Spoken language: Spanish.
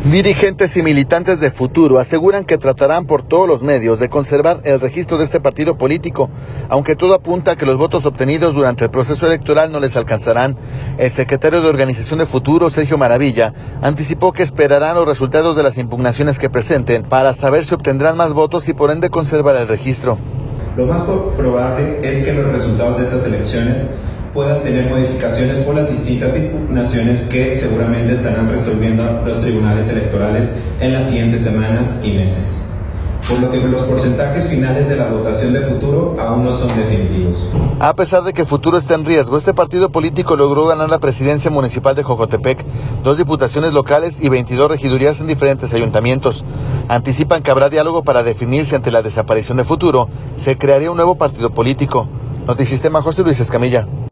Dirigentes y militantes de Futuro aseguran que tratarán por todos los medios de conservar el registro de este partido político, aunque todo apunta a que los votos obtenidos durante el proceso electoral no les alcanzarán. El secretario de Organización de Futuro, Sergio Maravilla, anticipó que esperarán los resultados de las impugnaciones que presenten para saber si obtendrán más votos y por ende conservar el registro. Lo más probable es que los resultados de estas elecciones puedan tener modificaciones por las distintas impugnaciones que seguramente estarán resolviendo los tribunales electorales en las siguientes semanas y meses. Por lo que los porcentajes finales de la votación de Futuro aún no son definitivos. A pesar de que Futuro está en riesgo, este partido político logró ganar la presidencia municipal de Jocotepec, 2 diputaciones locales y 22 regidurías en diferentes ayuntamientos. Anticipan que habrá diálogo para definir si ante la desaparición de Futuro se crearía un nuevo partido político. Notisistema, José Luis Escamilla.